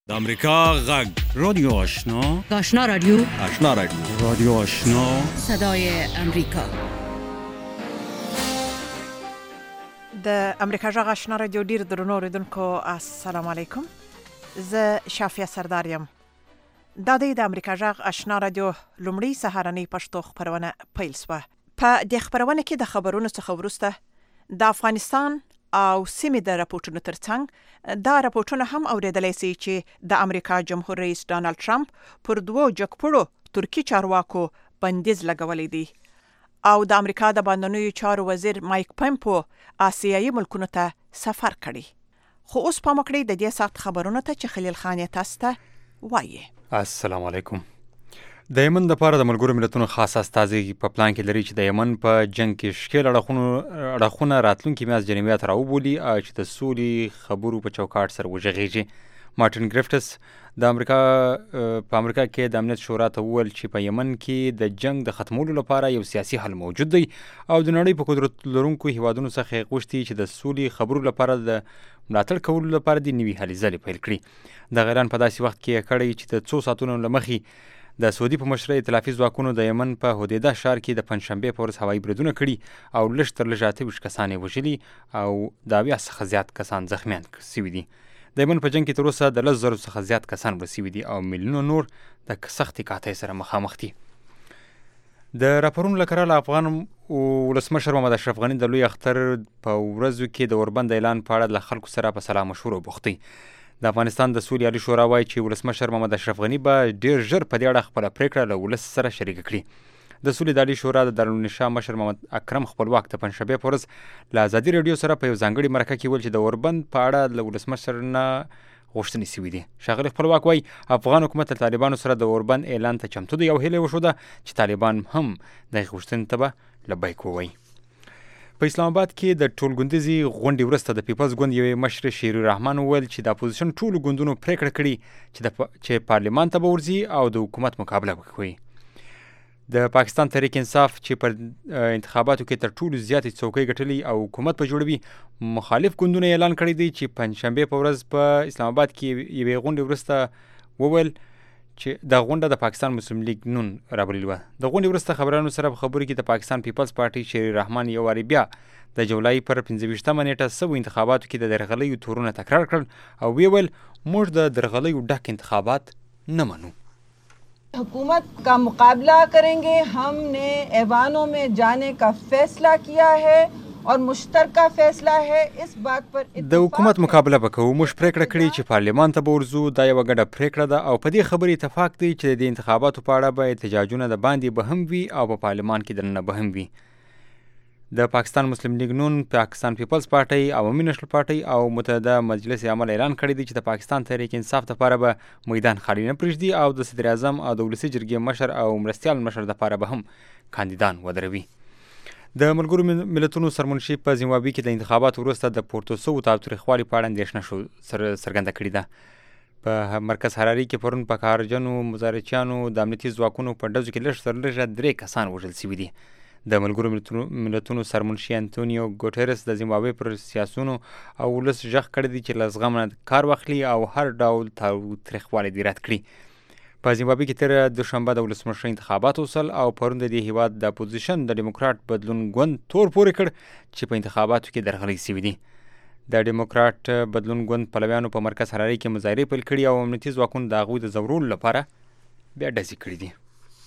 د امریکا غږ رادیو آشنا، آشنا رادیو، آشنا رادیو، رادیو آشنا، صدای امریکا. د امریکا غږ آشنا رادیو ډیر درنو اوریدونکو السلام علیکم. زه شافیه سردار یم. دا د امریکا غږ آشنا رادیو لومړی سهارنۍ پښتو خبرونه پیل شوه. په دې خبرونه کې د خبرونو څخه وروسته د افغانستان او سیمې د راپورټونو ترڅنګ دا راپورټونه هم اوریدلای شي چې د امریکا جمهور رئیس ډانلډ ټرمپ پر دوو جګپړو ترکی چارواکو بندیز لګولې دي او د امریکا د بهرنیو چارو وزیر مایک پمپو آسیایي ملکونو ته سفر کړی. خو اوس پام وکړئ د دې سخت خبرونو ته چې خلیل خان یې تاسو ته وایي. السلام علیکم. د یمن د لپاره د ملګرو ملتونو خاص استازي په پلان کې لري چې د یمن په جنگ کې ښکېل اړخونه راتلونکي میاشت جنیوا ته راوبولي او چې د سولې خبرو په چوکاټ سره وغږیږي. مارټین ګریفټس د امریکا کې د امنیت شورا ته وویل چې په یمن کې د جنگ د ختمولو لپاره یو سیاسي حل موجود دی او د نړۍ په قدرت لرونکو هیوادونو څخه یې غوښتي چې د سولې خبرو لپاره د ملاتړ کولو لپاره د نوي هلې ځلې پیل کړي. د غیران په داسې وخت کې کړی چې د څو ساعتونو له مخې د سعودي په مشرۍ ائتلافي ځواکونو د یمن په هودیده ښار کې د پنجشنبې په ورځ هوایي بریدونه کړي او لږ تر لږه 28 کسان یې وژلي او د 80 څخه زیات کسان زخمیان شوي دي. د یمن په جنګ کې تر اوسه د 10,000 څخه زیات کسان مړه شوي دي او میلیونونه نور د سختې قحطۍ سره مخامخ دي. د راپورونو له کراله افغان ولسمشر محمد اشرف غني د لوی اختر په ورځو کې د اوربند اعلان په اړه له خلکو سره په سلا مشورو بوخت دی. د افغانستان د سولې عالي شورا وایي چې ولسمشر محمد اشرف غني به ډیر ژر په دې اړه خپله پریکړه له ولس سره شریکه کړي. د سولې د عالي شورا د دارالنشا مشر محمد اکرم خپلواک د پنجشنبې په ورځ له ازادي راډیو سره په یو ځانګړي مرکه کې ویل چې د اوربند په اړه له ولسمشر نه غوښتنې شوي دي. ښاغلي خپلواک وایي افغان حکومت له طالبانو سره د اوربند اعلان ته چمتو دی او هیله وښوده چې طالبان هم دغې غوښتنې ته به لبیک ووایي. په اسلام آباد کې د ټولګوندیزې غونډې وروسته د پیپلز ګوند یوې مشر شیري رحمان وویل چې د اپوزیشن ټولو ګوندونو پریکړه کړې چې پارلمان ته به ورځي او د حکومت مقابله وکړي. د پاکستان تحریک انصاف چې پر انتخاباتو کې تر ټولو زیاتې څوکۍ ګټلي او حکومت په جوړوي مخالف ګوندونه اعلان کړی دی چې پنجشنبې په ورځ په اسلام آباد کې یوې غونډې وروسته وویل چې د غونډه د پاکستان مسلم لیگ نون رابللې وه. د غونډې وروسته خبرانو سره په خبرو کې د پاکستان پیپلز پارټي شیري رحمان یو وارې بیا د جولای پر 15 نیټه سوي انتخاباتو کې د درغلیو تورونه تکرار کړل او ویل موږ د درغلیو ډک انتخابات نه منو. हुकूमत का मुकाबला करेंगे. हमने ऐवानों में जाने का फैसला किया है और मुश्तरका फैसला है. इस बात पर د حکومت مقابله وکړو. موږ پریکړه کړې چې پارلمان ته به ورځو. دا یوه ګډه پریکړه ده او په دې خبرې اتفاق دی چې د انتخاباتو په اړه به احتجاجونه د باندې به هم وي او په پارلمان کې دننه به هم وي. د پاکستان مسلم لیگ نون، پاکستان پیپلز پارټي، عوامي نېشنل پارټي او متحده مجلس عمل اعلان کړی دی چې د پاکستان تحریک انصاف لپاره به میدان خالی نه پرېږدي او د صدر اعظم او د ولسي جرګې مشر او مرستیال مشر لپاره به هم کاندیدان ودروي. د ملګرو ملتونو سرمنشي په زیمبابوې کې د انتخاباتو وروسته د پورته شوو تاوتریخوالي په اړه اندېښنه څرګنده کړې ده. په مرکز حراري کې پرون په کارجنو مظاهرچیانو د امنیتي ځواکونو په ډزو کې لږ تر لږه 3 کسان وژل شوي دي. د ملګرو ملتونو سرمنشي انتونیو ګوټیرس د زیمبابوې پر سیاسونو او ولس غږ کړی دی چې له زغم نه کار واخلي او هر ډول تاوتریخوالی دې رد کړي. په زیمبابوې کې تېره دوشنبه د ولسمشر انتخابات وشول او پرون د دې هیواد د اپوزیشن د ډیموکرات بدلون ګوند تور پورې کړ چې په انتخاباتو کې درغلۍ شوي دي. د ډیموکرات بدلون ګوند پلویانو په مرکز حراري کې مظاهرې پیل کړي او امنیتي ځواکونو د هغوی د ځورولو لپاره بیا ډزې کړي دي.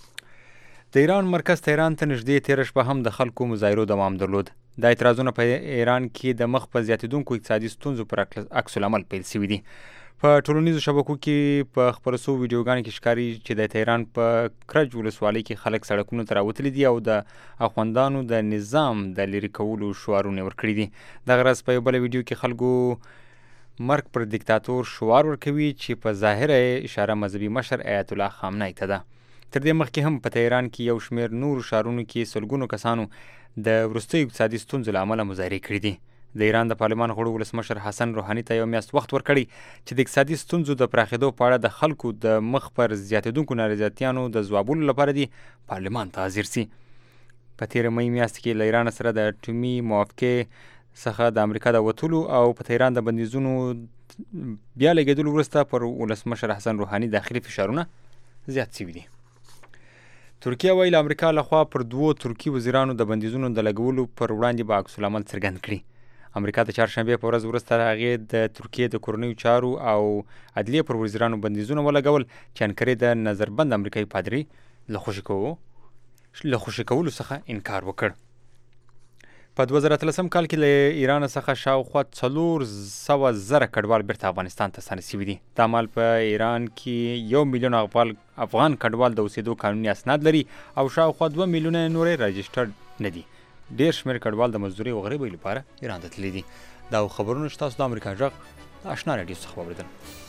د ایران مرکز تهران ته نږدې تېره شپه هم د خلکو مظاهرو دوام درلود. دا اعتراضونه په ایران کې د مخ په زیاتېدونکو اقتصادي ستونزو پر عکس العمل پیل شوي دي. په ټولنیزو شبکو کې په خپرو شوو ویډیوګانو کې ښکاري چې د تهران په کرج ولسوالۍ کې خلک سړکونو ته راوتلي دي او د اخوندانو د نظام د لرې کولو شعارونه ورکړي دي. دغه ورځ په یو بله ویډیو کې خلکو مرګ پر دیکتاتور شعار ورکوي چې په ظاهره اشاره مذهبي مشر ایت الله خامنه‌ای ته ده. تر دې مخکې هم په تهران کې یو شمېر نورو ښارونو کې سلګونو کسانو د وروستیو اقتصادي ستونزو له امله مظاهرې کړي دي. د ایران د پارلمان غړو ولسمشر حسن روحاني ته یو میاشت وخت ورکړی چې د اقتصادي ستونزو د پراخېدو په اړه د خلکو د مخ پر زیاتېدونکو نارضایتیانو د ځوابولو لپاره دې پارلمان ته حاضر سي. په تېره مۍ میاشت کې له ایران سره د اټومي موافقې څخه د امریکا د وتلو او په تهران د بندیزونو بیا لګېدلو وروسته پر ولسمشر حسن روحاني داخلي فشارونه زیات شوي دي. ترکیه وایي له امریکا لخوا پر 2 ترکي وزیرانو د بندیزونو د لګولو پر وړاندې به عکس العمل څرګند کړي. امریکا د چهارشنبې په ورځ وروسته هغې د ترکیې د کورنیو چارو او عدلیې پر وزیرانو بندیزونه ولګول چې انکرې د نظربند امریکایي پادري له خوشي کولو څخه انکار وکړ. په 2013 کال کې له ایران څخه شاوخوا 400,000 کډوال بیرته افغانستان ته ستانه شوي دي. دا مهال په ایران کې 1 میلیون افغان کډوال د اوسېدو قانوني اسناد لري او شاوخوا 2 میلیونه نورې راجسټرډ نه دي. ډېر شمېر کډوال د مزدورۍ او غریبۍ لپاره ایران ته تللي دي. دا خبرونه چې تاسو د امریکا غږ د اشنا راډیو څخه واورېدل.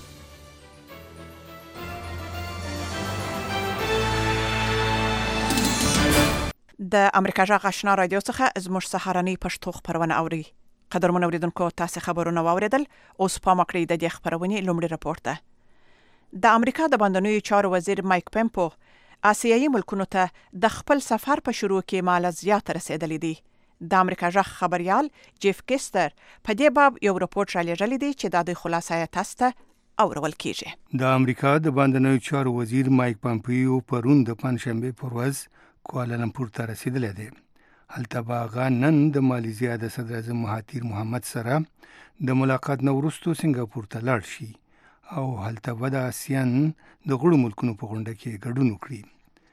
د امریکا غږ آشنا رادیو څخه زموږ سهارنۍ پښتو خبرونه اوري. قدرمن اوریدونکو تاسو خبرونه واوریدل. اوس په مکړې د دې خبرونې لومړی راپور ده. د امریکا د بندنوي چارو وزیر مایک پمپو آسیایي ملکونو ته د خپل سفر په شروع کې مال زیات رسیدلی دي. د امریکا غږ خبريال جیف کیستر په دې باب یو راپور را لېږلی دی چې د خلاصې تاسو ته اورول کیږي. د امریکا د بندنوي چارو وزیر مایک پمپیو پرون د پنځشنبه پر ورځ کوالالمپور ته رسیدلی دی. هلته به نن د مالیزیا د صدر اعظم مهاتیر محمد سره د ملاقات نه وروسته سنگاپور ته لاړ شي او هلته به د آسیان د غړو ملکونو په غونډه کې ګډون وکړي.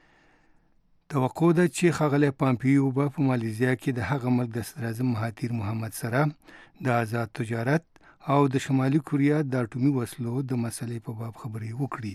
توقع ده چې ښاغلی پامپیو به په مالیزیا کې د هغه ملک د صدر اعظم مهاتیر محمد سره د آزاد تجارت او د شمالي کوریا د اټومي وسلو د مسلې په باب خبرې وکړي.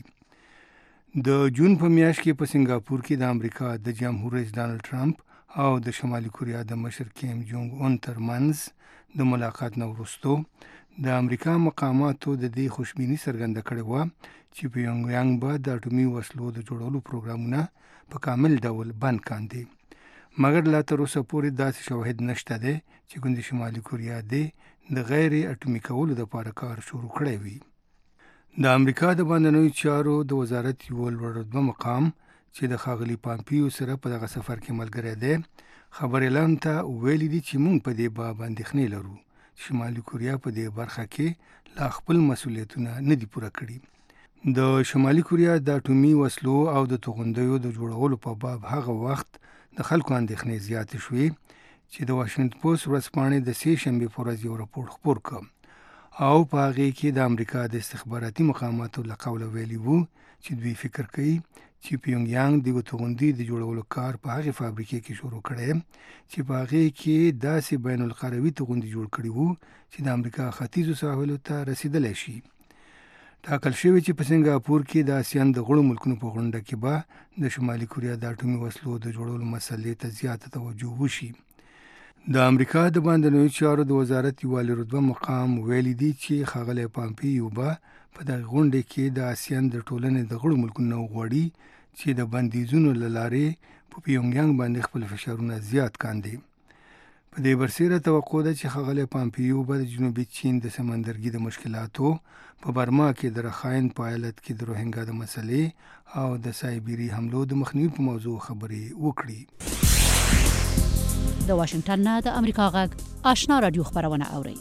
د جون په میاشت کې په سنگاپور کې د امریکا د جمهور رئیس ډانلډ ټرمپ او د شمالي کوریا د مشر کیم جونګ اون ترمنځ د ملاقات نه وروسته د امریکا مقاماتو د دې خوشبیني څرګنده کړې وه چې پیونګیانګ به د اټومي وسلو د جوړولو پروګرامونه په کامل ډول بند کاندي. مګر لا تر اوسه پورې داسې شواهد نشته دی چې ګوند شمالي کوریا د غیر اټومي کولو لپاره کار شروع کړی وي. د امریکا د بندنوي چارو د وزارت یو لوړ رتبه مقام چې د ښاغلي پامپیو سره په دغه سفر کې ملګری دی خبر اعلان ته ویلي دي چې موږ په دې باب اندېښنې لرو چې شمالي کوریا په دې برخه کې لا خپل مسؤلیتونه نه دي پوره کړي. د شمالي کوریا د اټومي وسلو او د توغندیو د جوړولو په باب هغه وخت د خلکو اندېښنې زیاتې شوې چې د واشنګټن پوسټ ورځپاڼې د سې شنبې په ورځ یو راپور خپور کړ او په هغې کې د امریکا د استخباراتي مقاماتو له قوله ویلي وو چې دوی فکر کوي چې پیونګیانګ د توغندي د جوړولو کار په هغې فابریکې کې شروع کړی چې په هغې کې داسې بین القروي توغندي جوړ کړي وو چې د امریکا ختیځو ساحلو ته رسیدلی شي. ټاکل شوی چې په سنگاپور کې د آسیان د غړو ملکونو په غونډه کې به د شمالي کوریا د اټومي وسلو د جوړولو مسلې ته زیاته توجه وشي. د امریکا د باندنوي چارو د وزارت یو لوړ رتبه مقام ویلي دی چې ښاغلی پامپیو به په دغه غونډه کې د آسیان د ټولنې د غړو ملکونو غواړي چې د بندیزونو له لارې په پیونګیانګ باندې خپل فشارونه زیات کاندي. په دې برسېره توقع ده چې ښاغلی پامپیو به د جنوبي چین د سمندرګي د مشکلاتو په برما کې د رخاین په ایالت کې د روهینګا د مسلې او د سایبیري حملو د مخنیوي په موضوع خبرې وکړي. د واشنگټن نه د امریکا غږ آشنا رادیو خبرونه اوري.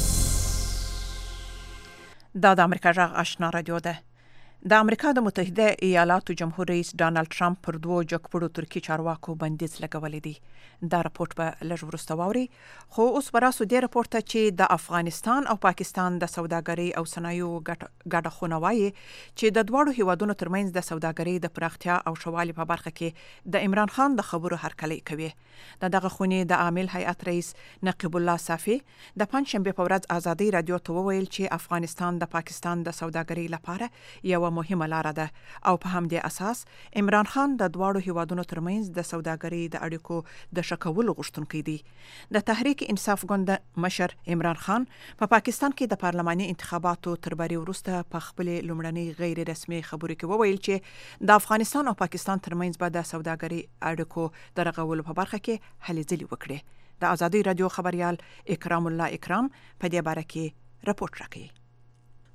دا د امریکا غږ آشنا رادیو ده. د امریکا د متحده ایالاتو جمهور رئیس ډانلډ ټرمپ پر 2 جګپړو ترکی چارواکو بندیز لګولې دي. دا راپورټ به لږ وروسته واوري. خو اوس براسو دې راپورټ ته چې د افغانستان او پاکستان د سوداګرۍ او صنایعو ګډه خونه وایي چې د دواړو هیوادونو ترمنځ د سوداګرۍ د پراختیا او شوالي په برخه کې د عمران خان د خبرو هرکلی کوي. دغه خونې د عامل هیئت رئیس نقیب الله صافي د پنځشنبې په ورځ ازادي رادیو ته وویل چې افغانستان د پاکستان د سوداګرۍ لپاره یو مهمه لار ده او په همدې اساس عمران خان د دواړو هیوادونو ترمنځ د سوداګرۍ د اړیکو د شکولو غوښتونکی دی. د تحریک انصاف ګوند مشر عمران خان په پاکستان کې د پارلماني انتخاباتو تر بری وروسته په خپل لومړنۍ غیر رسمي خبرو کې وویل چې د افغانستان او پاکستان ترمنځ به د سوداګرۍ اړیکو د رغولو په برخه کې هلې ځلې وکړي. د ازادي رادیو خبريال اکرام الله اکرام په دې باره کې راپورټ راکړي.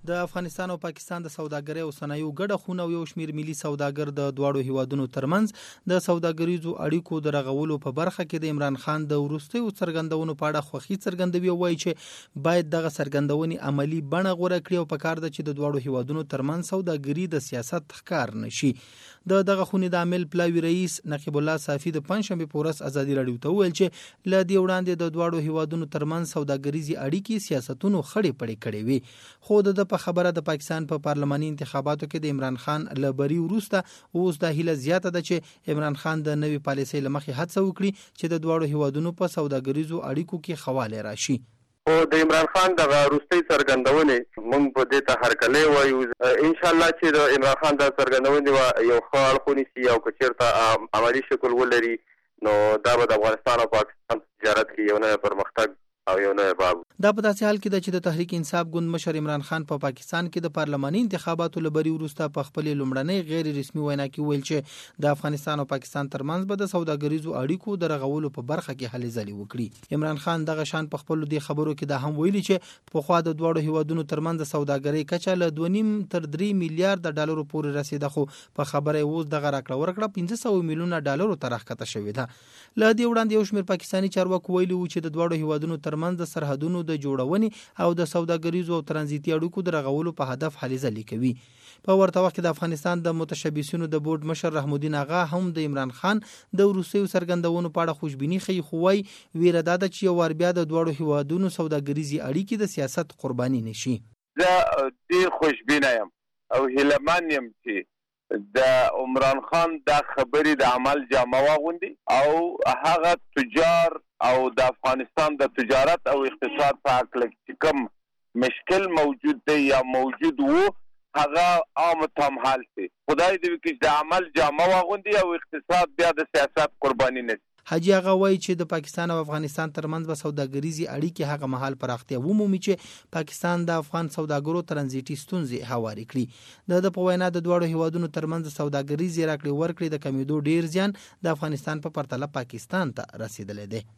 د افغانستان او پاکستان د سوداګرۍ او صنایعو ګډه خونه او یو شمیر ملي سوداګر د دواړو هیوادونو ترمنځ د سوداګریزو اړیکو د رغولو په برخه کې د عمران خان د وروستیو څرګندونو په اړه خوښي څرګندوي او وایي چې باید دغه څرګندونې عملی بڼه غوره کړي او پکار ده چې د دواړو هیوادونو ترمنځ سوداګري د سیاست ښکار نشي. دغه خونې د عامل پلاوي رئیس نقیب الله صافي د پنځشنبه په ورځ ازادي راډیو ته وویل چې له دې وړاندې د دواړو هیوادونو ترمنځ سوداګریزي اړیکې سیاستونو خړې پړې کړې وي، خو د په خبره د پاکستان په پارلماني انتخاباتو کې د عمران خان له بری وروسته اوس د هیله زیاته ده چې عمران خان د نوې پالیسۍ له مخې هڅه وکړي چې د دواړو هیوادونو په سوداګریزو اړیکو کې خواله راشي. او د عمران خان د وروستۍ څرګندونې موږ په دې ته هرکلی وایو. ان شاء الله چې د عمران خان د څرګندونې یو ښه اړخ ونیسي او که چېرته عملي شکل ولري نو دا به د افغانستان او پاکستان تجارت کې یو نوی پرمختګ او یو نوی باب. دا په داسې حال کې ده چې د تحریک انصاف ګوند مشر عمران خان په پاکستان کې د پارلماني انتخاباتو له بری وروسته په خپل لومړنۍ غیر رسمي وینا کې ویل چې د افغانستان او پاکستان ترمنځ به د سوداګریزو اړیکو د رغولو په برخه کې هلې ځلې وکړي. عمران خان دغه شان په خپل د خبرو کې دا هم ویلي چې په خوا د دواړو هیوادونو ترمنځ د سوداګرۍ کچه له 2.5 تر 3 میلیارډ ډالرو پورې رسیده، خو په خبره اوس دغه راکړه ورکړه 500 میلیونه ډالرو ته راښکته شوې ده. له دې وړاندې یو شمېر پاکستاني چارواکو ویلي وو چې د دواړو هیوادونو ترمنځ د سرحدونو د جوړونې او د سوداګریزو او ترانزیتي اړیکو د رغولو په هدف هلې ځلې کوي. په ورته وخت کې د افغانستان د متشبثینو د بورډ مشر رحم الدین آغا هم د عمران خان د وروستیو څرګندونو په اړه خوشبیني ښیي، خو وایي ویره دا ده چې یو وار بیا د دواړو هیوادونو سوداګریزي اړیکې د سیاست قرباني نشي. زه ډېر خوشبینه یم او هیلهمن یم چې د عمران خان دا خبرې د عمل جامه واغوندي او هغه تجار او د افغانستان د تجارت او اقتصاد په هکله چې کوم مشکل موجود دی یا موجود وو هغه عام تام حال شي. خدای دې وکړي د عمل جامه واغوندي او اقتصاد بیا د سیاست قرباني نه. حاجی آغا وایي چې د پاکستان او افغانستان ترمنځ به سوداګریزي اړیکې هغه مهال پراختیا ومومي چې پاکستان د افغان سوداګرو ترانزیتي ستونزې هواري کړي. د په وینا د دواړو هیوادونو ترمنځ سوداګریزي راکړې ورکړې د کمیدو ډیر زیان د افغانستان په پرتله پاکستان ته رسیدلی دی.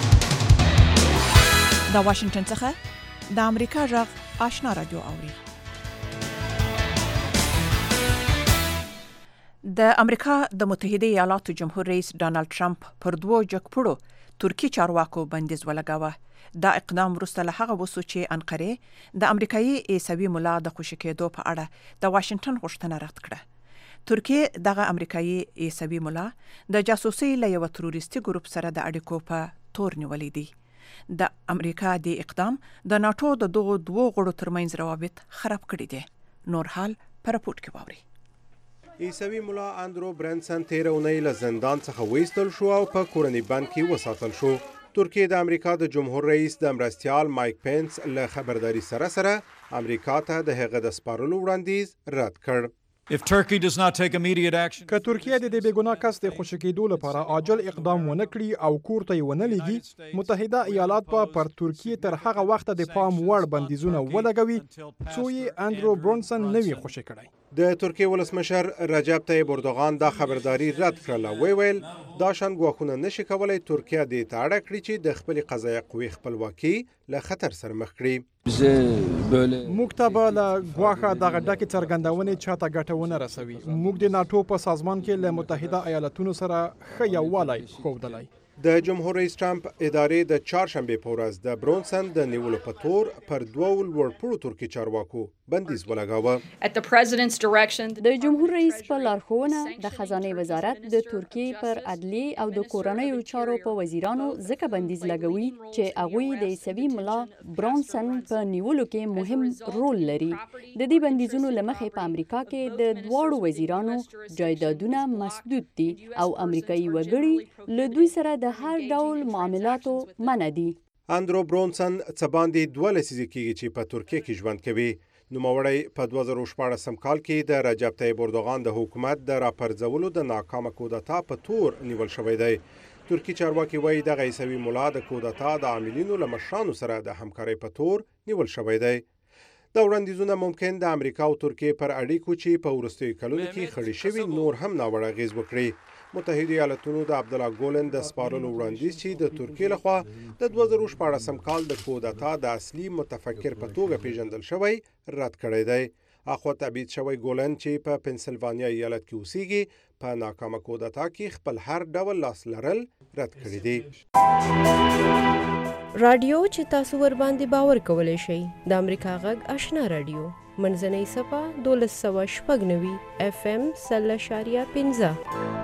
د واشنگټن څخه د امریکا غږ آشنا رادیو اوري. د امریکا د متحده ایالاتو جمهور رئیس ډانلډ ټرمپ پر 2 جګپړو ترکی چارواکو بندیز ولګاوه. دا اقدام وروسته له هغه وسو چې انقره د امریکایي عیسوي ملا د خوشی کېدو په اړه د واشنگټن غوښتنه رد کړه. ترکیه دغه امریکایي عیسوي ملا د جاسوسي له یو تروریستي ګروپ سره د اړیکو په تور نیولې دي. د امریکا د اقدام د ناتو د دغو دوه غړو ترمنځ روابط خراب کړي دي. نور حال پر راپورټ کې واوري. عیسوي ملا اندرو برنسن 13 اونۍ له زندان څخه وایستل شو او په کورنۍ بند کې وساتل شو. ترکیه د امریکا د جمهور رئیس د مرستیال مایک پینس له خبرداري سره امریکا ته د هغه د سپارلو وړاندیز رد کړ. If Turkey does not take immediate action, که ترکیه د دې بېګناه کس د خوشي کېدو لپاره عاجل اقدام ونه کړي او کور ته یې ونه لېږي، متحده ایالات به پر ترکیه تر هغه وخته د پام وړ بندیزونه ولګوي څو یې اندرو برونسن نه وي خوشي کړی. د ترکیه ولسمشر رجب طیب اردوغان دا خبرداري رد کړله. ویل دا شان ګواښونه نشي کولای ترکیه دې ته اړ کړي چې د خپل قضایه قوې خپلواکي له خطر سره مخ کړي. موږ ته به له ګواښه دغه ډکې څرګندونې چاته ګټه ونه رسوي. موږ د ناټو په سازمان کې له متحده ایالاتونو سره ښه یووالی ښودلی. د جمهور رئیس ټرمپ ادارې د چهارشنبې په ورځ د برونسن د نیولو په تور پر 2 لوړپوړو ترکي چارواکو بندیز ولګاوه. د جمهور رئیس په لارښوونه د خزانه وزارت د ترکیې پر عدلي او د کورنیو چارو په وزیرانو ځکه بندیز لګوي چې هغوی د عیسوي ملا برونسن په نیولو کې مهم رول لري. د دې بندیزونو له مخې په امریکا کې د دواړو وزیرانو جایدادونه مسدود دي او امریکایي وګړي له دوی سره د هر ډول معاملاتو منع دي. اندرو برونسن څه باندې 2 لسیزې کېږي چې په ترکیه کې ژوند کوي. نوموړی په 2014 کال کې د رجب طیب اردوغان د حکومت د راپرځولو د ناکامه کودتا په تور نیول شوی دی. ترکی چارواکي وایي دغه عیسوي ملا د کودتا د عاملینو له مشرانو سره د همکارۍ په تور نیول شوی دی. دا وړاندیزونه ممکن د امریکا او ترکیې پر اړیکو چې په وروستیو کلونو کې خړې شوي نور هم ناوړه اغېز وکړي. متحده ایالاتونو د عبدالله ګولن د سپارلو وړاندیز چې د ترکیې لخوا د 2014 کال د کودتا د اصلي متفکر په توګه پیژندل شوی رد کړی دی. اخو تبعید شوی ګولن چې په پنسلوانیا ایالت کې اوسېږي په ناکامه کودتا کې خپل هر ډول لاس لرل رد کړی دی. رادیو چې تاسو ور باندې باور کولای شئ د امریکا غږ آشنا رادیو منځنۍ صفه 1290 FM 0.15.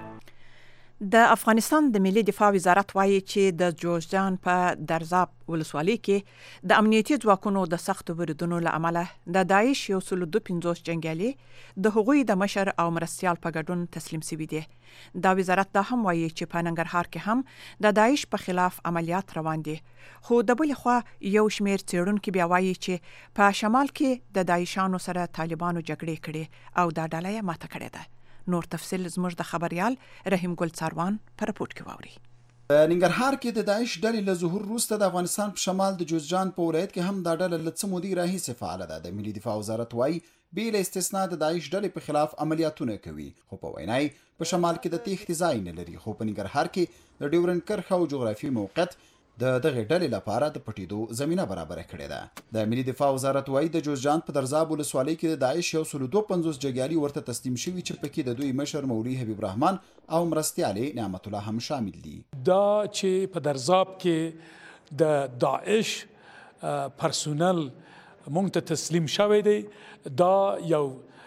د افغانستان د ملي دفاع وزارت وایي چې د جوزجان په درزاب ولسوالۍ کې د امنیتي ځواکونو د سختو بریدونو له امله د داعش 152 جنګیالي د هغوی د مشر او مرستیال په ګډون تسلیم شوي دي. دا وزارت دا هم وایي چې په ننګرهار کې هم د داعش په خلاف عملیات روان دي. خو د بل خوا یو شمیر څېړونکي بیا وایي چې په شمال کې د داعشانو سره طالبانو جګړې کړي او دا ډله یې ماته کړې ده. نور تفصیل زموږ د خبريال رحیم ګل څاروان پر رپورت کې واوري. ننګرهار کې د داعش ډلې له ظهور وروسته د افغانستان په شمال د جوزجان په ولایت کې هم دا ډله له څه مودې راهیسې فعاله ده. د ملي دفاع وزارت وایي بې له استثنا د داعش ډلې په خلاف عملیاتونه کوي، خو په وینا په شمال کې د تېښتې ځای نه لري. خو په ننګرهار کې د ډیورنډ کرښه او جغرافي موقعیت د دغه ډلې لپاره د پټېدو زمينه برابر کړې ده. د ملي دفاع وزارت وایي د جوزجان په درزاب ولسوالۍ کې د داعش 152 جګیالي ورته تسلیم شوي چې پکې د دوی مشر مولوي حبیب رحمان او مرستیال نعمت الله هم شامل دي. دا چې په درزاب کې د داعش پرسونل مونږ ته تسلیم شوی دی، دا یو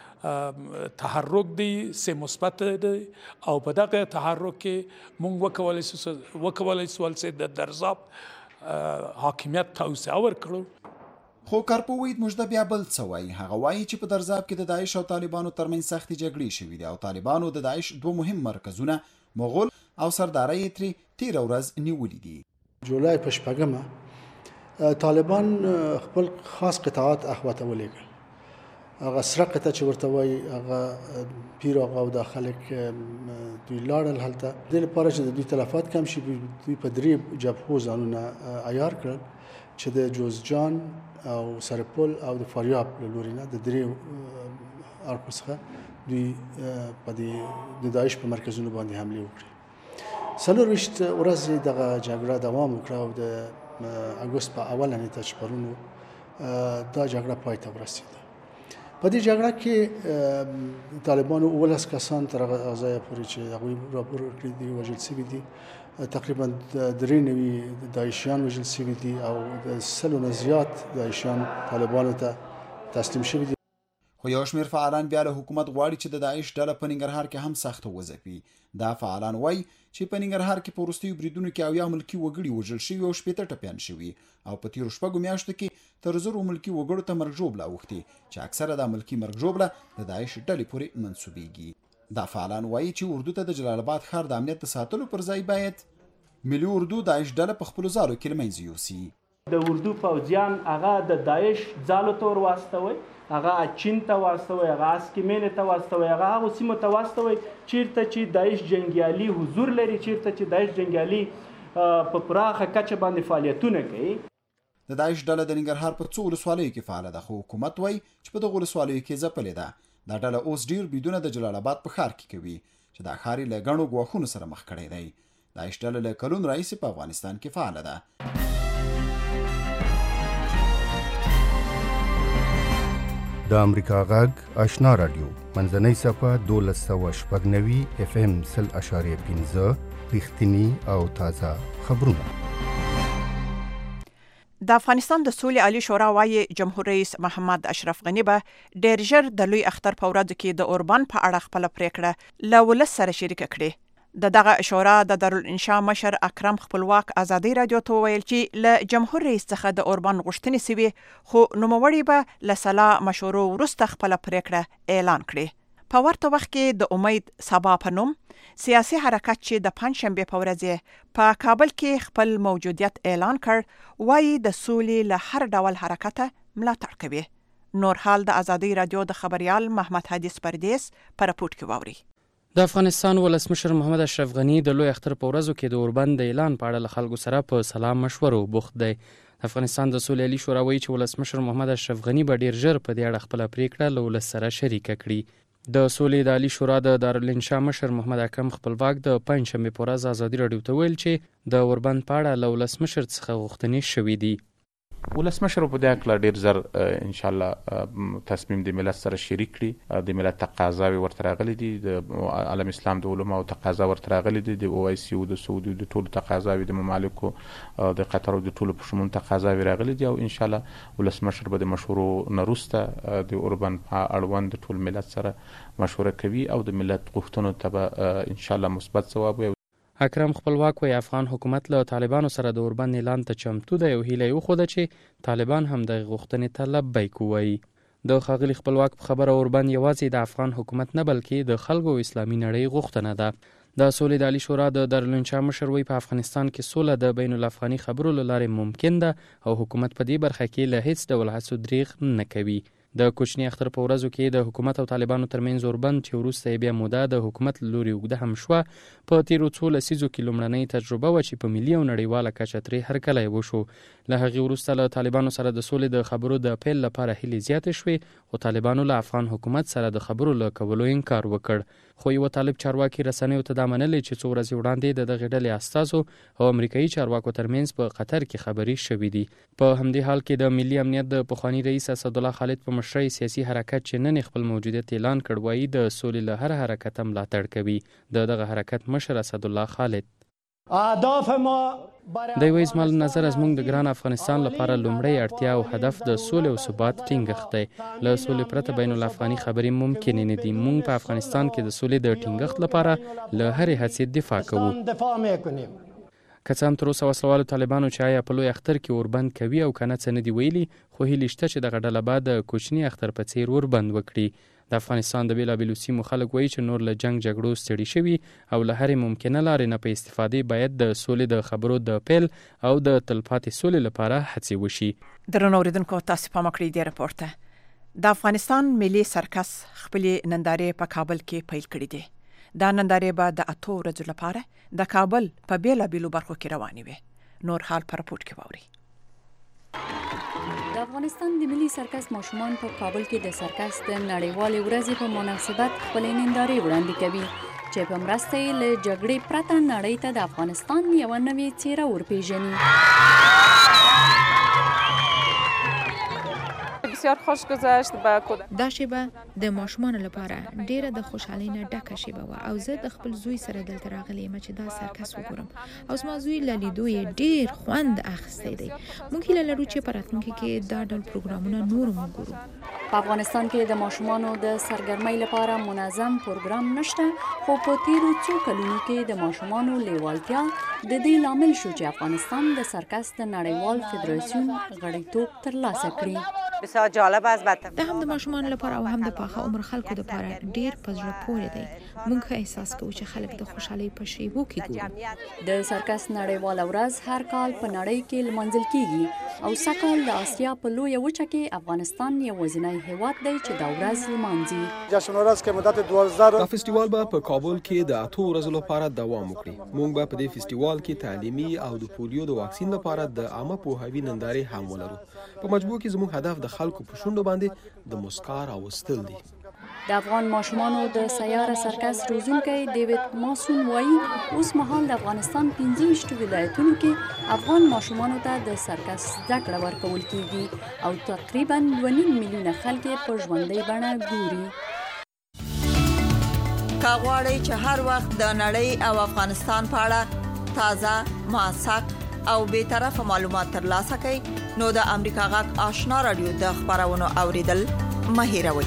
تحرک دی سه مثبت دی او په دغه تحرک کې مونږ وکولای سول چې د درزاب حاکمیت توسعه ورکړو. خو کارپوهید مجده بیا بل څه وایي. هغه وایي چې په درزاب کې د داعش او طالبانو ترمنځ سختې جګړې شوې دي او طالبانو د داعش دوه مهم مرکزونه مغول او سرداري ترې 13 ورځ نیولې دي. جولای په 8 طالبان خپل خاص قطاعات اخواته ولېږل. هغه سره قطعه چې ورته وایي هغه پیر او د خلک دوی لاړل هلته د لپاره چې د دوی تلفات کم شي. دوی په درې جبهو ځانونه عیار کړل چې د جوزجان او سرپل او د فاریاب له لوري نه د درې اړخو څخه دوی په د داعش په مرکزونو باندې حمله وکړي. 24 ورځې دغه جګړه دوام وکړه او د اګوست په اوله نیټه چې پرونو دا جګړه پای ته ورسېده. په دې جګړه کې طالبانو 19 کسان تر هغه ځایه پورې چې هغوی راپور کړي دي وژل شوي دي. تقریبا 93 داعشیان وژل شوي دي او د 100 نه زیات داعشیان طالبانو ته تسلیم شوي دي. خو یو شمېر فعالان بیا له حکومت غواړي چې د داعش ډله په ننګرهار کې هم سخت وځپي. دا فعالان وایي چې په ننګرهار کې په وروستیو بریدونو کې 80 ملکي وګړي وژل شوي او 60 ټپیان شوي او په تیرو شپږو میاشتو کې تر 1000 ملکي وګړو ته مرګ ژوبله اوښتې چې اکثره د ملکي مرګ ژوبله د داعش ډلې پورې منسوبېږي. دا فعالان وایي چې اردو ته د جلال آباد ښار د امنیت د ساتلو پر ځای باید ملي اردو داعش ډله په خپلو ځالو کې له منځه یوسي. د اردو پوځیان هغه د داعش ځالو ته ور واستوي، هغه چین ته واستوي، هغه اسکیمینې ته واستوي، هغه هغو سیمو ته واستوي چیرته چې داعش جنګیالي حضور لري، چیرته چې داعش جنګیالي په پراخه کچه باندې فعالیتونه کوي. د داعش ډله د ننګرهار په څو ولسوالیو کې فعاله ده، خو حکومت وایي چې په دغو ولسوالیو کې ځپلې ده. دا ډله اوس ډیر بریدونه د جلال آباد په ښار کې کوي چې دا ښار یې له ګڼو ګواښونو سره مخ کړی دی. داعش ډله له کلونو راهیسې په افغانستان کې فعاله ده. د امریکا غږ آشنا رادیو منځنۍ صفه 1290 FM 0.15 رښتینی او تازه خبرونه. د افغانستان د سولې عالی شورا وایي جمهور رئیس محمد اشرف غنی به ډېر ژر د لوی اختر په ورځو کې د اوربان په اړه خپل پریکړه له ولس سره شریک کړي. دغه شورا د دارالانشا مشر اکرم خپلواک ازادي رادیو ته ویل چې له جمهور رئیس څخه د اوربان غوښتنې سوي، خو نوموړي به له سلا مشورو وروسته خپل پریکړه اعلان کړي. په ورته وخت کې د امید سبا په نوم سیاسي حرکت چې د پنځشنبه په ورځ په کابل کې خپل موجودیت اعلان کړ، وایي د سولې له هر ډول حرکت ملاتړ کوي. نور حال د ازادي رادیو د خبريال محمد حدیث پردیس پر رپورت کې واوري. د افغانستان ولسمشر محمد اشرف غنی د لوی اختر په ورځو کې د اوربند د اعلان په اړه له خلکو سره په سلام مشورو بوخت دی. د افغانستان د سولې عالي شورا وایي چې ولسمشر محمد اشرف غني به ډیر ژر په دې اړه خپله پریکړه له ولس سره شریکه کړي. د سولې د عالي شورا د دارالانشا مشر محمد اکرم خپلواک د پنځشنبې په ورځ ازادي راډیو ته ویل چې د اوربند په اړه له ولسمشر څخه غوښتنې شوې دي. ولسمشر په دې اړه ډیر زر ان شاء الله تصمیم د ملت سره شریک کړي. د ملت تقاضاوي ورته راغلي دي، د عالم اسلام د علماو تقاضا ورته راغلي دي، د OIC او د سعودي د ټولو تقاضاوي، د ممالکو د قطر او د ټولو په شمول تقاضاوي راغلي دي، او ان شاء الله ولسمشر به د مشورو نه وروسته د اوربند په اړوند د ټول ملت سره مشوره کوي او د ملت غوښتنو ته به ان شاء الله مثبت ځواب وي. اکرم خپلواک وایي افغان حکومت له طالبانو سره د اوربند اعلان ته چمتو دی او هیله یې وښوده چې طالبان هم د غوښتنې ته لبیک ووایي. د ښاغلي خپلواک په خبره اوربند یوازې د افغان حکومت نه بلکې د خلکو اسلامي نړۍ غوښتنه ده. د سولې د عالي شورا د دارالانشا مشر وایي په افغانستان کې سوله د بین الافغاني خبرو له لارې ممکن ده او حکومت په دې برخه کې له هیڅ ډول هڅو دریغ نه کوي. د کوچني اختر په ورځو کې د حکومت او طالبانو ترمنځ اوربند چې وروسته بیا موده د حکومت لوري اوږده هم شوه په تیرو څو لسیزو کې لومړنۍ تجربه وه چې په ملي او نړیواله کچه ترې هرکلی وشو. له هغې وروسته له طالبانو سره د سولې د خبرو د پیل لپاره هیلې زیاتې شوې خو طالبانو له افغان حکومت سره د خبرو له کولو انکار وکړ. خو یوه طالب چارواکي رسنیو ته دا منلې چې څو ورځې وړاندې د دغې ډلې استازو او امریکایي چارواکو ترمنځ په قطر کې خبرې شوې دي. په همدې حال کې د ملي امنیت د پخواني رئیس اسدالله خالد په مشرۍ سیاسي حرکت چې نن خپل موجودیت اعلان کړ وایي د سولې له هر حرکت ملاتړ کوي. دغه حرکت مشر اسدالله خالد د یوه زما له نظره زموږ د ګران افغانستان لپاره لومړی اړتیا او هدف د سولې او ثبات ټینګښت دی. له سولې پرته بین الافغاني خبرې ممکن نه دي. موږ په افغانستان کې د سولې د ټینګښت لپاره له هرې هڅې دفاع کوو. که څه هم تر اوسه وسلوالو طالبانو چې آیا په لوی اختر کې اوربند کوي او که نه څه نه دي ویلي، خو هیلې شته چې دغه ډله به د کوچني اختر په څیر اوربند وکړي. د افغانستان د بیلابیلو سیمو خلک وایي چې نور له جنگ جګړو ستړي شوي او له هرې ممکنه لارې نه په استفادې باید د سولې د خبرو د پیل او د تلپاتې سولې لپاره هڅې وشي. درنو اوریدونکو تاسو پام کړئ دې راپور ته. د افغانستان ملي سرکس خپلې نندارې په کابل کې پیل کړې دي. دا نندارې به د 8 ورځو لپاره د کابل په بیلابیلو برخو کې روانې وي. نور حال په راپور کې واورئ. د افغانستان د ملي سرکس ماشومان په کابل کې د سرکس د نړیوالې ورځې په مناسبت خپلې نندارې وړاندې کوي چې په مرسته یې له جګړې پرته نړۍ ته د افغانستان یوه نوې څیره ورپېژني. بسیار خوش گذشت با کودک. دا شیبه د ماشومان لپاره ډیره د خوشحالۍ نه ډکه شیبه وه او زه د خپل زوی سره دلته راغلی یم چې دا سرکس وګورم او زما زوی له لیدو یې ډیر خوند اخیستی دی. موږ هیله لرو چې په راتلونکي کې دا ډول پروګرامونه نور هم وګورو. په افغانستان کې د ماشومانو د سرګرمۍ لپاره منظم پروګرام نشته، خو په تیرو څو کلونو کې د ماشومانو لیوالتیا د دې لامل شو چې افغانستان د سرکس د نړیوال فدراسیون غړیتوب ترلاسه کړي. بسیار جالب است. دا هم د ماشومان لپاره او هم د پاخه عمر خلکو لپاره ډیر په زړه پورې دی. موږ احساس کوو چې خلک د خوشحالۍ په شیبو کې ګوري. د سرکس نړیواله ورځ هر کال په نړۍ کې لمانځل کیږي او سږکال د آسیا په لویه وچه کې افغانستان یوازینی هیواد دی چې دا ورځ لمانځي. جشن ورځ کې مدت 12 دا فستیوال به په کابل کې د 8 ورځو لپاره دوام وکړي. موږ به په دې فستیوال کې تعلیمي او د پولیو د واکسین لپاره د عامه پوهاوي نندارې هم ولرو. په مجموع کې زموږ هدف د خلکو په شونډو باندې د مسکا راوستل دي. د افغان ماشومانو د سیاره سرکس روزونکی دیوید ماسون وایي اوس مهال د افغانستان 15 ولایتونو کې افغان ماشومانو ته د سرکس زده کړه ورکول کیږي او تقریبا 2.5 میلیونه خلک په ژوندۍ بڼه ګوري. که غواړئ چې هر وخت د نړۍ او افغانستان په اړه تازه، موثق او بی‌طرفه معلومات ترلاسه کړئ نو د امریکا غږ آشنا رادیو د خبرونو اوریدل مه هېروئ.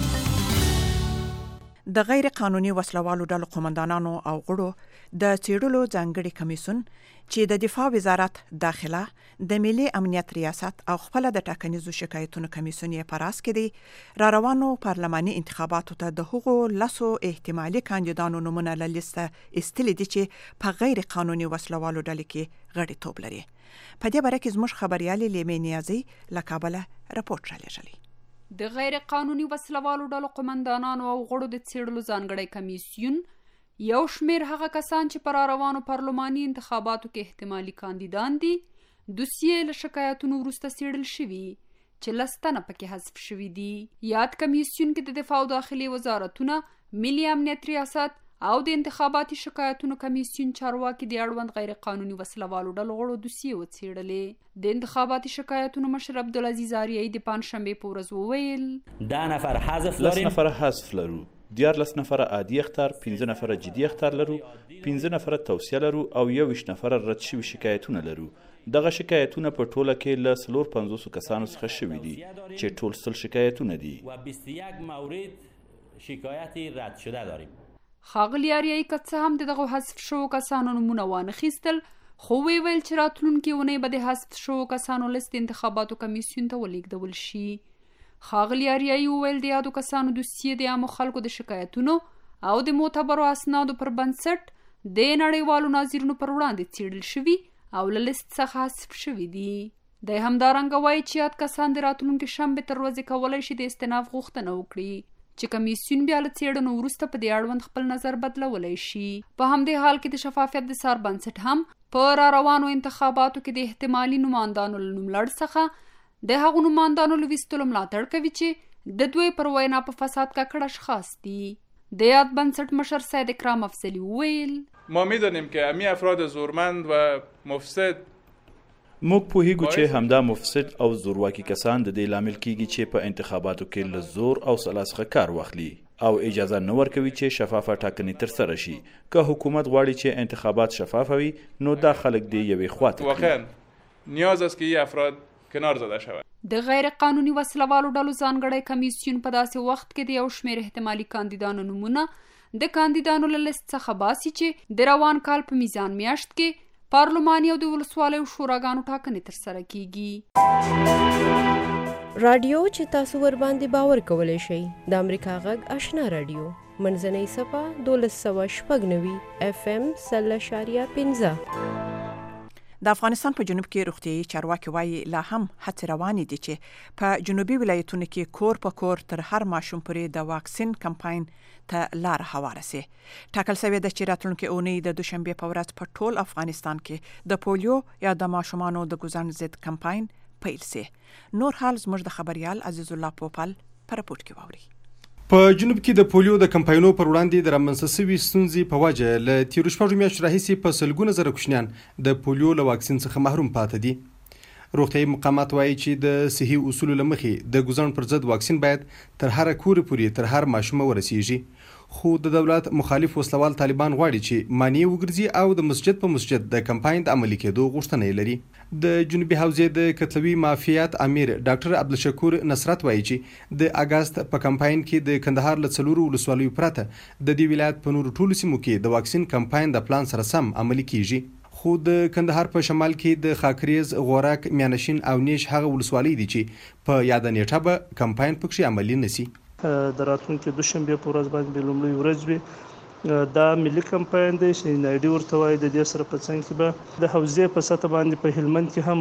د غیر قانوني وسلوالو ډلو قومندانانو او غړو د څېړلو ځانګړي کمیسیون چې د دفاع وزارت، داخله، د ملي امنیت ریاست او خپل د ټاکنیزو شکایتونو کمیسیون یې په راس کې دی، را روانو پارلماني انتخاباتو ته د هغو 10 احتمالي کاندیدانو نومونه له لیسته ایستلي دي چې په غیر قانوني وسلوالو ډلې کې غړیتوب لري. په دې باره کې زموږ خبريالي لیمې نیازي له کابله راپورټ رالیږلی. د غیر قانوني وسلوالو ډلو قومندانانو او غړو د څېړلو ځانګړی کمیسیون یو شمیر هغه کسان چې پر روانو پارلماني انتخاباتو کې احتمالي کاندیدان دي دوسیې له شکایتونو وروسته څېړل شوي چې 10 تنه پکې حذف شوي دي. یاد کمیسیون کې د دفاع او داخلي وزارتونه، ملي امنیت ریاست او د انتخاباتي شکایتونو کمیسیون چارواکي د اړوند غیر قانوني وسلوالو ډلو غړو دوسیې وڅېړلې. د انتخاباتي شکایتونو مشر عبدالعزیز آریایي د پنجشنبې په ورځ وویل 10 نفر حذف لرو، 10 نفر حذف لرو، 14 نفر عادي اختار، 15 نفر جدي اختار لرو، 15 نفر توصیه لرو او 21 نفر رد شوي شکایتونه لرو. دغه شکایتونه په ټوله کې له 450 کسانو څخه شوي دي چې ټول 100 شکایتونه دي. و 21 مورد شکایت رد شده داریم. ښاغلي آریایي که څه هم دغه حذف شوو کسانو نومونه وانخیستل، خو ویل چې راتلونکې اونۍ به د حذف شوو کسانو لیست انتخاباتو کمیسیون ته ولېږدول شي. ښاغلي آریایي وویل د یادو کسانو دوسیې د عامو خلکو د شکایتونو او د معتبرو اسنادو پر بنسټ د نړیوالو ناظرینو پر وړاندې څېړل شوي او له لیست څخه حذف شوي دي. دی همدارنګه وایي چې یاد کسان د راتلونکې شنبې تر ورځې کولی شي د استئناف غوښتنه وکړي چې کمیسیون بیا له څېړنو وروسته په دې اړوند خپل نظر بدلولی شي. په همدې حال کې د شفافیت د څار بنسټ هم په راروانو انتخاباتو کې د احتمالي نوماندانو له نوملړ څخه د هغو نوماندانو له ویستلو ملاتړ کوي چې د دوی پر وینا په فساد ککړ اشخاص دي. د یاد بنسټ مشر سید اکرام افضلی وویل ما میدانیم که امی افراد زورمند و مفسد موږ پوهیږو چې همدا مفسد او زورواکي کسان د دې لامل کیږي چې په انتخاباتو کې له زور او سلا څخه کار واخلي او اجازه نه ورکوي چې شفافه ټاکنې ترسره شي. که حکومت غواړي چې انتخابات شفاف وي نو دا خلک دی یوې خواته واقعا نیاز است که این افراد کنار زده شود. د غیر قانوني وسلوالو ډلو ځانګړی کمیسیون په داسې وخت کې د یو شمېر احتمالي کاندیدانو نومونه د کاندیدانو له لیست څخه باسي چې د روان کال په میزان میاشت کې پارلماني او د ولسوالیو شوراګانو ټاکنې ترسره کیږي. رادیو چې تاسو ور باندې باور کولای شئ د امریکا غږ آشنا رادیو منځنۍ صفه 1296 FM 0.15. د افغانستان په جنوب کې روغتيایي چارواکي وایي لا هم هڅې روانې دي چې په جنوبي ولایتونو کې کور په کور تر هر ماشوم پورې د واکسین کمپاین ته لار هواره سي. ټاکل شوی د چې راتلونکي اونۍ د دوشنبه په ورځ په ټول افغانستان کې د پولیو یا د ماشومانو د ګوزن ضد کمپاین پیل سي. نور حال زموږ د خبريال عزیز الله پوپل پر رپورت کې ووري. په جنوب کې د پولیو د کمپاینونو پر وړاندې د رامنځته شوي ستونزې په وجه له تیرو شپږو میاشتو راهیسې په سلګونه زره کوچنیان د پولیو له واکسین څخه محروم پاتې دي. روغتیایي مقامات وایي چې د صحي اصولو له مخې د ګوزن پر ضد واکسین باید تر هر کور پورې تر هر ماشوم ورسیږي. خو د دولت مخالف وسلوال طالبان غواړي چې مانع وګرځي او د مسجد په مسجد د کمپاین د عملي کېدو غوښتنه لري. د جنوبي حوزې د کتلوي مافیات امیر ډاکټر عبدالشکور نصرت وایي چې د اگست په کمپاین کې د کندهار له څلورو ولسوالیو پرته د دې ولایت په نورو ټولو سیمو کې د واکسین کمپاین د پلان سره سم عملي کیږي. خو د کندهار په شمال کې د خاکریز، غورک، میانشین او نیش هغه ولسوالۍ دي چې په یاد نیټه به کمپاین پکې عملي نشي. د راتلونکي دوشنبه په ورځ باندې لومړی ورځ وي دا ملي کمپاین دی چې نایډي ورته وایي. د دې سره په څنګ کې به د حوزې په سطح باندې په هلمند کې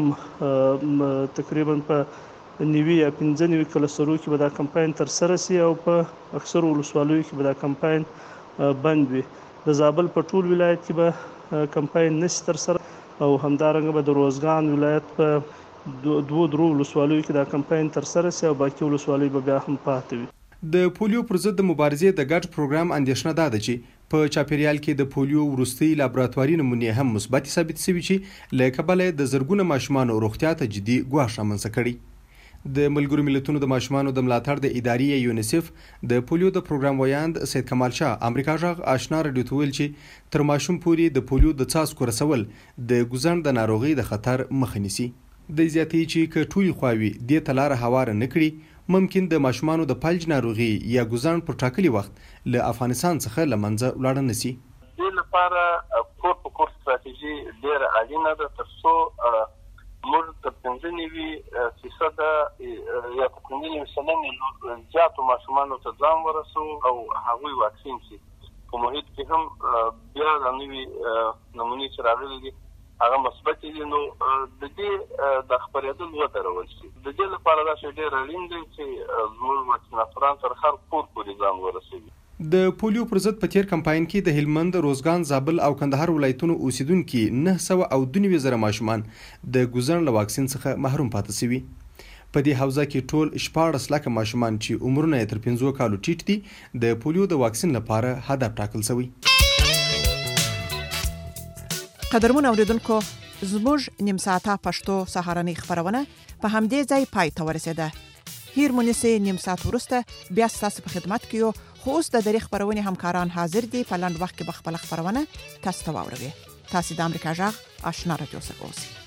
هم تقریبا په 90 یا 95 کلسترو کې به دا کمپاین ترسره سي او په اکثر ولسوالیو کې به دا کمپاین بند وي. د زابل په ټول ولایت کې به کمپاین نشي ترسره او همدارنګه به د روزګان ولایت په دوه ولسوالیو کې دا کمپاین ترسره سي او باقي ولسوالۍ به بیا هم پاتې وي. د پولیو پر ضد د مبارزې د ګډ پروګرام اندېښنه ده چې په چاپیریال کې د پولیو وروستي لابراتواري نمونې هم مثبت ثابت شوي چې له کبله د زرګونه ماشومان روغتیا ته جدي ګواښ رامنځته کړي. د ملګرو ملتونو د ماشومانو د ملاتړ د ادارې یونیسف د پولیو د پروګرام ویاند سید کمال شاه امریکا غږ آشنا رادیو ته ویل چې تر ماشوم پورې د پولیو د څاڅکو رسول د ګوزن د ناروغۍ د خطر مخه نیسي. د زیاتې چې که ټولې خواوې دې ته لاره هواره نه کړي ممکن د ماشومانو د فلج ناروغي یا ګوزن پر ټاکلي وخت له افغانستان څخه له منځه ولاړ نه سي. دې لپاره کور په کور ستراتیژي ډېره اړینه ده ترڅو موږ تر 95% یا 95% زیاتو ماشومانو ته ځان ورسو او هغوی واکسین شي. په محیط کې هم بیا د نوي نمونې چې راغلي دي هغه مثبت دي نو د دې د خبرېدل ودرول شي. د دې لپاره دا چې ډېر اړین دی چې زموږ واکسیناتوران تر هر کور پورې ځان ورسوي. د پولیو پر ضد په تیر کمپاین کې د هلمند، روزګان، زابل او کندهار ولایتونو اوسیدونکو 992 ماشومان د ګوزن له واکسین څخه محروم پاتې شوي. په دې حوزه کې ټول 14 لکه ماشومان چې عمرونه یې تر 15 کالو ټیټ دي د پولیو د واکسین لپاره هدف ټاکل شوی. قدرمن اوریدونکو، زموږ نیم ساعته پښتو سهارنۍ خبرونه په همدې ځای پای ته ورسېده. هیر مونږه نیم ساعت وروسته بیا ستاسو په خدمت کې یو. خو اوس د درې خبرونې همکاران حاضر دي. په لنډ وخت کې به خپله خبرونه تاسو ته واوروي. تاسو د امریکا غږ آشنا رادیو څخه اوسئ.